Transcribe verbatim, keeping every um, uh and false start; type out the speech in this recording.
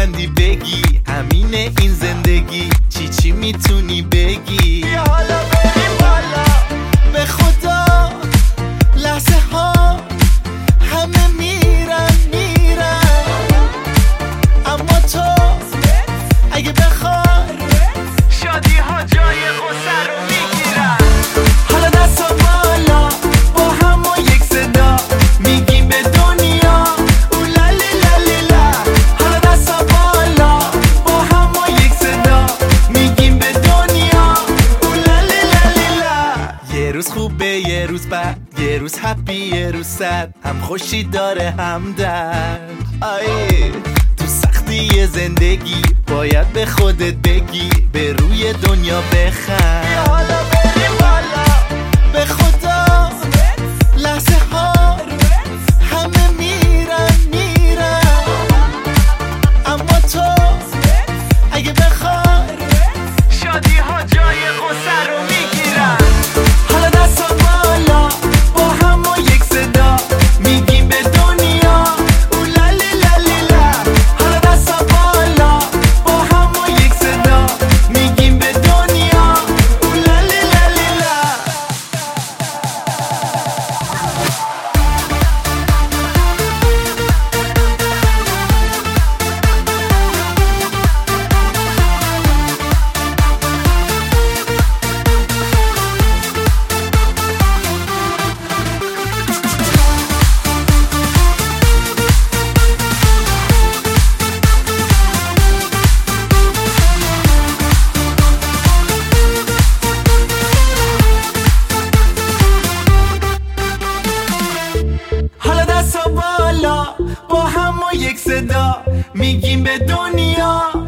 علاقمندی بگی، همینه این زندگی، چی چی میتونی بگی؟ بیا حالا بریم بالا. به خدا لحظه ها همه میرن میرن، اما تو اگه بخوای شادی ها جای غصه رو میگیرن. حالا دستا بالا با هم و یک صدا میگیم به دنیا اولا لیلا لیلا. حالا دستا بالا با هم و یک صدا میگیم به دنیا اولا لیلا لیلا. یه روز خوبه یه روز بد، یه روز هپی یه روز سد، هم خوشی داره هم درد. آیه تو سختی زندگی باید به خودت بگی، به روی دنیا بخند. بیا حالا بریم بالا. به خدا لحظه ها همه میرن میرن، اما تو اگه بخوای شادی ها جای غصه رو میگیرن. حالا دستا بالا با هم و یک صدا میگیم به دنیا اولا لیلا لیلا. حالا دستا بالا با هم و یک صدا میگیم به دنیا اولا لیلا لیلا. حالا دستا بالا با هم و یک صدا میگیم به دنیا